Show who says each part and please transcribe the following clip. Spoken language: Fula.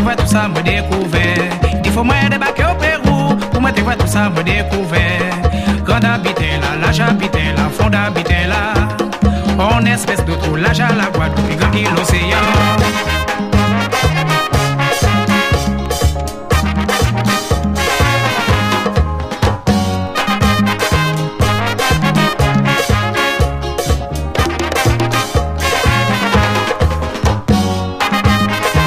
Speaker 1: vois tout ça me découvert. Il faut moi débarquer au Pérou pour moi te voir tout ça me découvert. Quand habiter là, là j'habitais là, fond d'habiter là. On espèce de trou, là j'ai la Guadeloupe, grand qui l'océan.